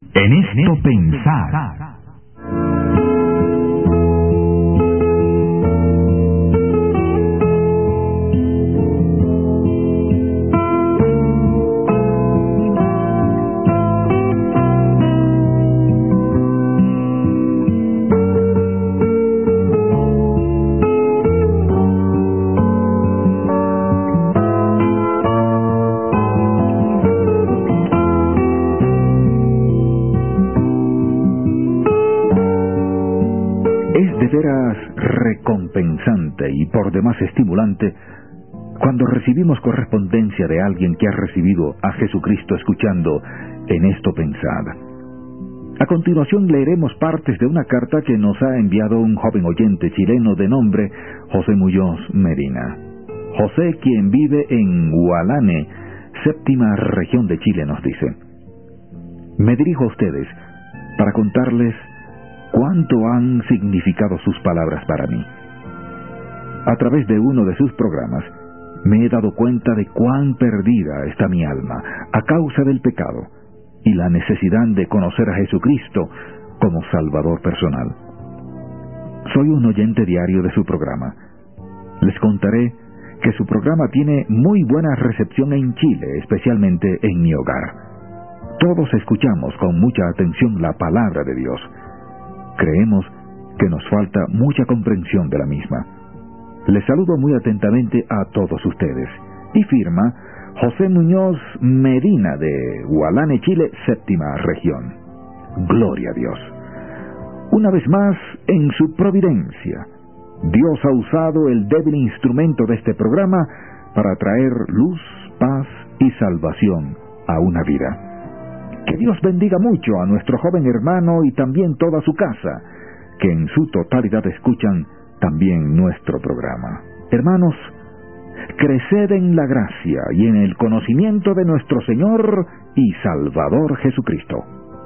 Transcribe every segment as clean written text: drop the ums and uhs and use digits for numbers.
En esto pensar. De veras recompensante y por demás estimulante cuando recibimos correspondencia de alguien que ha recibido a Jesucristo escuchando En esto pensad. A continuación leeremos partes de una carta que nos ha enviado un joven oyente chileno de nombre José Muñoz Medina. José, quien vive en Gualane, séptima región de Chile, nos dice: me dirijo a ustedes para contarles cuánto han significado sus palabras para mí. A través de uno de sus programas, me he dado cuenta de cuán perdida está mi alma a causa del pecado y la necesidad de conocer a Jesucristo como Salvador personal. Soy un oyente diario de su programa. Les contaré que su programa tiene muy buena recepción en Chile, especialmente en mi hogar. Todos escuchamos con mucha atención la palabra de Dios. Creemos que nos falta mucha comprensión de la misma. Les saludo muy atentamente a todos ustedes. Y firma José Muñoz Medina de Gualane, Chile, séptima región. Gloria a Dios. Una vez más, en su providencia, Dios ha usado el débil instrumento de este programa para traer luz, paz y salvación a una vida. Que Dios bendiga mucho a nuestro joven hermano y también toda su casa, que en su totalidad escuchan también nuestro programa. Hermanos, creced en la gracia y en el conocimiento de nuestro Señor y Salvador Jesucristo.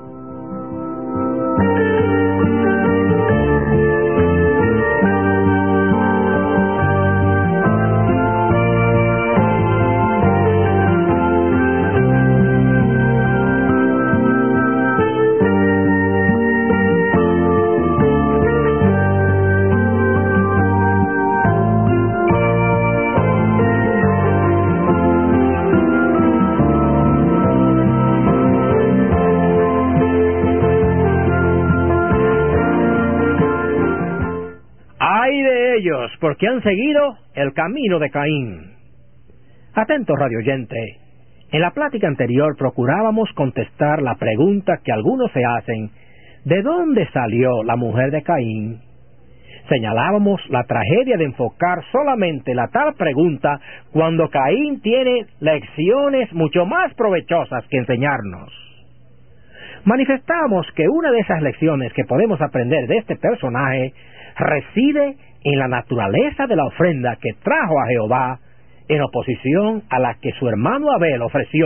Porque han seguido el camino de Caín. Atento radio oyente, en la plática anterior procurábamos contestar la pregunta que algunos se hacen: ¿de dónde salió la mujer de Caín? Señalábamos la tragedia de enfocar solamente la tal pregunta cuando Caín tiene lecciones mucho más provechosas que enseñarnos. Manifestamos que una de esas lecciones que podemos aprender de este personaje reside en la naturaleza de la ofrenda que trajo a Jehová en oposición a la que su hermano Abel ofreció.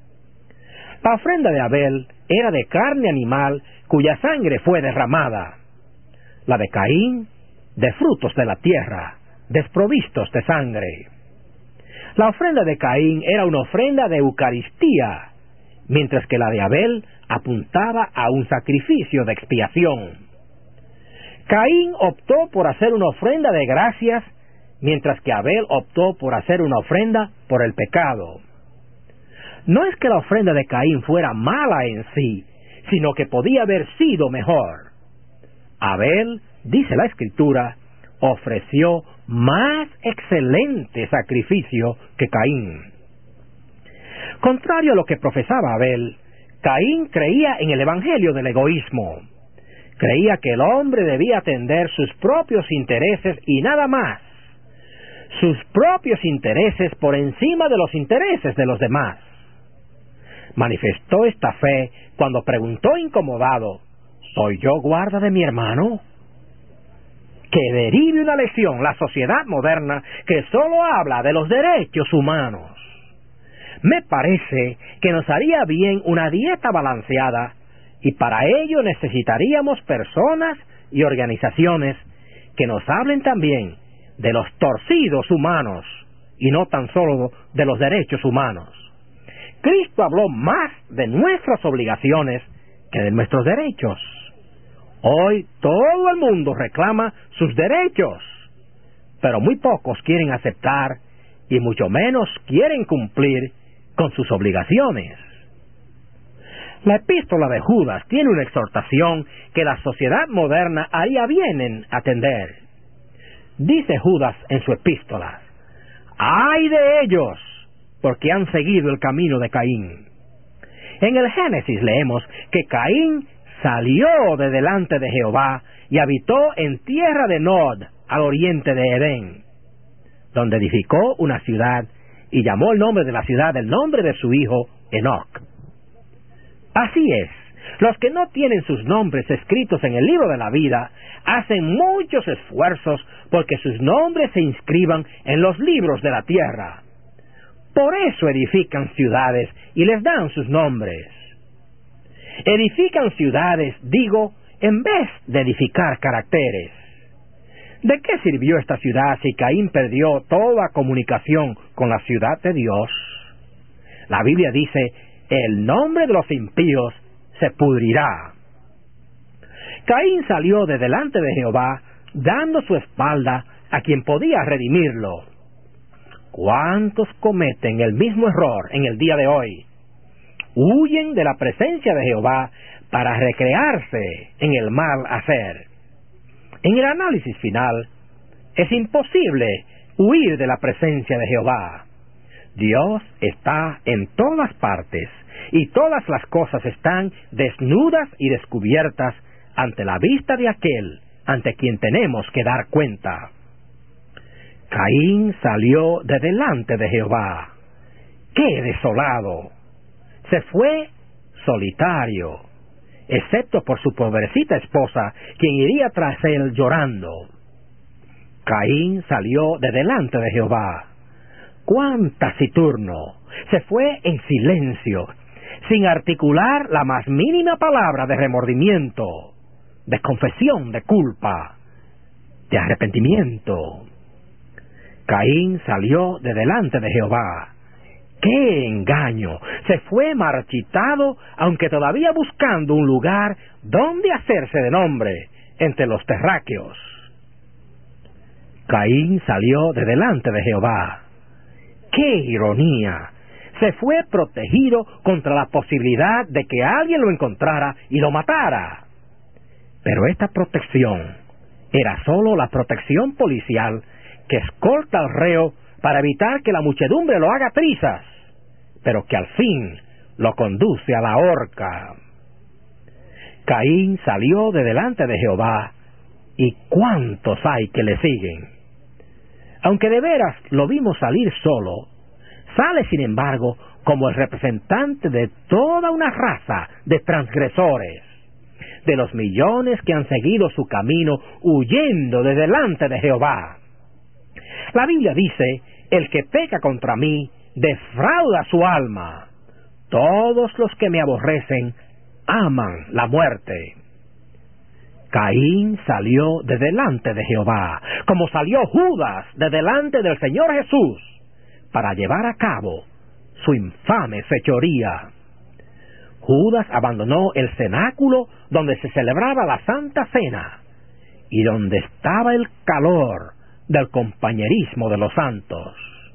La ofrenda de Abel era de carne animal cuya sangre fue derramada. La de Caín, de frutos de la tierra, desprovistos de sangre. La ofrenda de Caín era una ofrenda de Eucaristía, mientras que la de Abel apuntaba a un sacrificio de expiación. Caín optó por hacer una ofrenda de gracias, mientras que Abel optó por hacer una ofrenda por el pecado. No es que la ofrenda de Caín fuera mala en sí, sino que podía haber sido mejor. Abel, dice la Escritura, ofreció más excelente sacrificio que Caín. Contrario a lo que profesaba Abel, Caín creía en el evangelio del egoísmo. Creía que el hombre debía atender sus propios intereses y nada más. Sus propios intereses por encima de los intereses de los demás. Manifestó esta fe cuando preguntó incomodado: ¿soy yo guarda de mi hermano? Que derive una lección la sociedad moderna que solo habla de los derechos humanos. Me parece que nos haría bien una dieta balanceada, y para ello necesitaríamos personas y organizaciones que nos hablen también de los torcidos humanos y no tan solo de los derechos humanos. Cristo habló más de nuestras obligaciones que de nuestros derechos. Hoy todo el mundo reclama sus derechos, pero muy pocos quieren aceptar y mucho menos quieren cumplir con sus obligaciones. La epístola de Judas tiene una exhortación que la sociedad moderna haría bien en atender. Dice Judas en su epístola: ¡ay de ellos! Porque han seguido el camino de Caín. En el Génesis leemos que Caín salió de delante de Jehová y habitó en tierra de Nod, al oriente de Edén, donde edificó una ciudad y llamó el nombre de la ciudad el nombre de su hijo Enoc. Así es, los que no tienen sus nombres escritos en el libro de la vida hacen muchos esfuerzos porque sus nombres se inscriban en los libros de la tierra. Por eso edifican ciudades y les dan sus nombres. Edifican ciudades, digo, en vez de edificar caracteres. ¿De qué sirvió esta ciudad si Caín perdió toda comunicación con la ciudad de Dios? La Biblia dice: el nombre de los impíos se pudrirá. Caín salió de delante de Jehová, dando su espalda a quien podía redimirlo. ¿Cuántos cometen el mismo error en el día de hoy? Huyen de la presencia de Jehová para recrearse en el mal hacer. En el análisis final, es imposible huir de la presencia de Jehová. Dios está en todas partes y todas las cosas están desnudas y descubiertas ante la vista de aquel ante quien tenemos que dar cuenta. Caín salió de delante de Jehová. ¡Qué desolado! Se fue solitario, excepto por su pobrecita esposa, quien iría tras él llorando. Caín salió de delante de Jehová. ¡Cuán taciturno! Se fue en silencio, sin articular la más mínima palabra de remordimiento, de confesión de culpa, de arrepentimiento. Caín salió de delante de Jehová. ¡Qué engaño! Se fue marchitado, aunque todavía buscando un lugar donde hacerse de nombre entre los terráqueos. Caín salió de delante de Jehová. ¡Qué ironía! Se fue protegido contra la posibilidad de que alguien lo encontrara y lo matara. Pero esta protección era sólo la protección policial que escolta al reo para evitar que la muchedumbre lo haga trizas, pero que al fin lo conduce a la horca. Caín salió de delante de Jehová, y ¿cuántos hay que le siguen? Aunque de veras lo vimos salir solo, sale sin embargo como el representante de toda una raza de transgresores, de los millones que han seguido su camino huyendo de delante de Jehová. La Biblia dice: el que peca contra mí defrauda su alma. Todos los que me aborrecen aman la muerte. Caín salió de delante de Jehová, como salió Judas de delante del Señor Jesús, para llevar a cabo su infame fechoría. Judas abandonó el cenáculo donde se celebraba la Santa Cena y donde estaba el calor del compañerismo de los santos.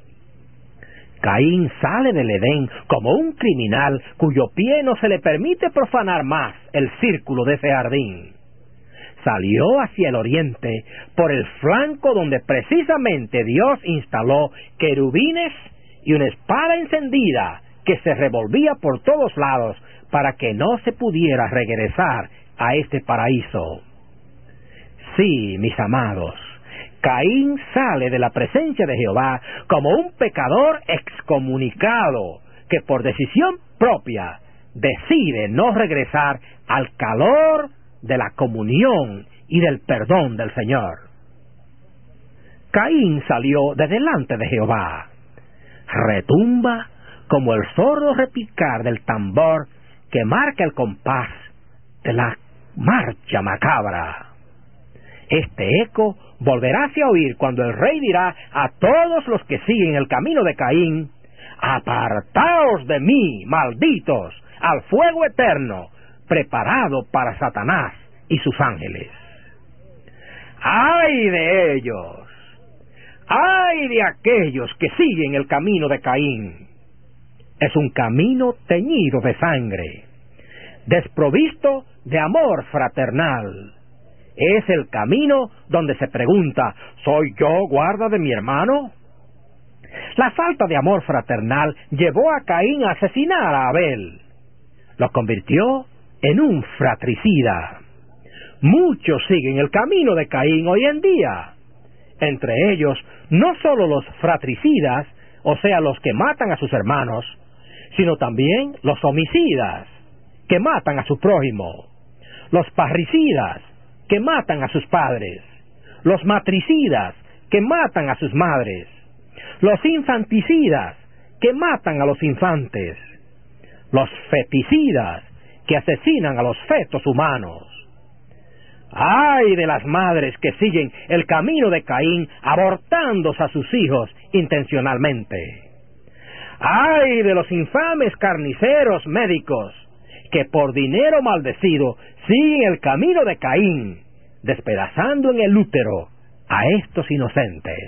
Caín sale del Edén como un criminal cuyo pie no se le permite profanar más el círculo de ese jardín. Salió hacia el oriente por el flanco donde precisamente Dios instaló querubines y una espada encendida que se revolvía por todos lados para que no se pudiera regresar a este paraíso. Sí, mis amados, Caín sale de la presencia de Jehová como un pecador excomunicado que por decisión propia decide no regresar al calor de la comunión y del perdón del Señor. Caín salió de delante de Jehová. Retumba como el sordo repicar del tambor que marca el compás de la marcha macabra. Este eco volveráse a oír cuando el rey dirá a todos los que siguen el camino de Caín: apartaos de mí, malditos, al fuego eterno, preparado para Satanás y sus ángeles. ¡Ay de ellos! ¡Ay de aquellos que siguen el camino de Caín! Es un camino teñido de sangre, desprovisto de amor fraternal. Es el camino donde se pregunta, ¿soy yo guarda de mi hermano? La falta de amor fraternal llevó a Caín a asesinar a Abel. Lo convirtió en un fratricida. Muchos siguen el camino de Caín hoy en día. Entre ellos, no solo los fratricidas, o sea, los que matan a sus hermanos, sino también los homicidas, que matan a su prójimo, los parricidas, que matan a sus padres, los matricidas, que matan a sus madres, los infanticidas, que matan a los infantes, los feticidas, que asesinan a los fetos humanos. ¡Ay de las madres que siguen el camino de Caín abortándose a sus hijos intencionalmente! ¡Ay de los infames carniceros médicos que por dinero maldecido siguen el camino de Caín, despedazando en el útero a estos inocentes!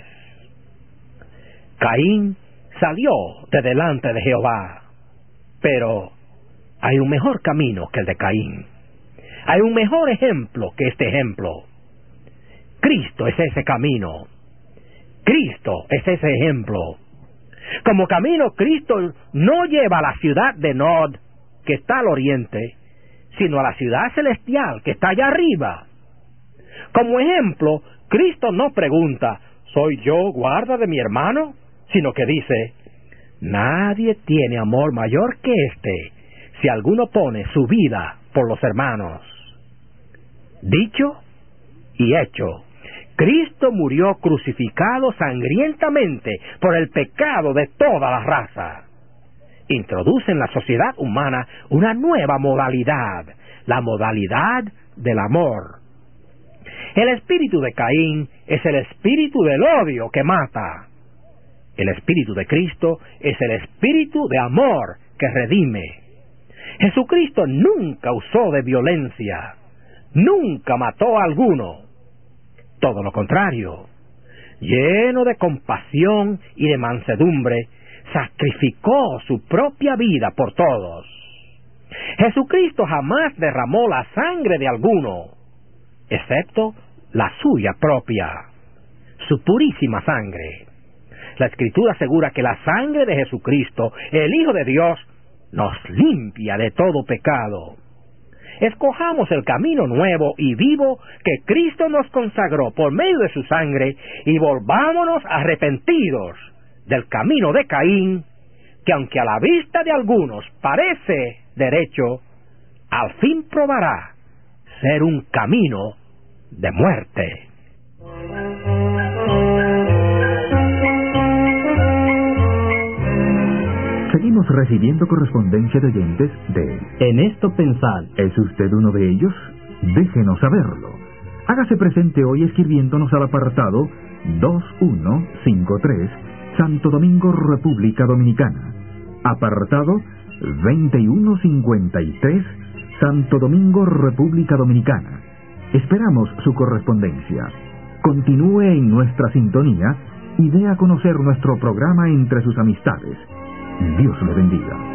Caín salió de delante de Jehová, pero hay un mejor camino que el de Caín. Hay un mejor ejemplo que este ejemplo. Cristo es ese camino. Cristo es ese ejemplo. Como camino, Cristo no lleva a la ciudad de Nod, que está al oriente, sino a la ciudad celestial, que está allá arriba. Como ejemplo, Cristo no pregunta, ¿soy yo guarda de mi hermano? Sino que dice, nadie tiene amor mayor que este, si alguno pone su vida por los hermanos. Dicho y hecho, Cristo murió crucificado sangrientamente por el pecado de toda la raza. Introduce en la sociedad humana una nueva modalidad, la modalidad del amor. El espíritu de Caín es el espíritu del odio que mata. El espíritu de Cristo es el espíritu de amor que redime. Jesucristo nunca usó de violencia, nunca mató a alguno. Todo lo contrario, lleno de compasión y de mansedumbre, sacrificó su propia vida por todos. Jesucristo jamás derramó la sangre de alguno, excepto la suya propia, su purísima sangre. La Escritura asegura que la sangre de Jesucristo, el Hijo de Dios, nos limpia de todo pecado. Escojamos el camino nuevo y vivo que Cristo nos consagró por medio de su sangre y volvámonos arrepentidos del camino de Caín, que aunque a la vista de algunos parece derecho, al fin probará ser un camino de muerte. Seguimos recibiendo correspondencia de oyentes de En esto pensad. ¿Es usted uno de ellos? Déjenos saberlo. Hágase presente hoy escribiéndonos al apartado 2153, Santo Domingo, República Dominicana. Apartado 2153, Santo Domingo, República Dominicana. Esperamos su correspondencia. Continúe en nuestra sintonía y dé a conocer nuestro programa entre sus amistades. Dios le bendiga.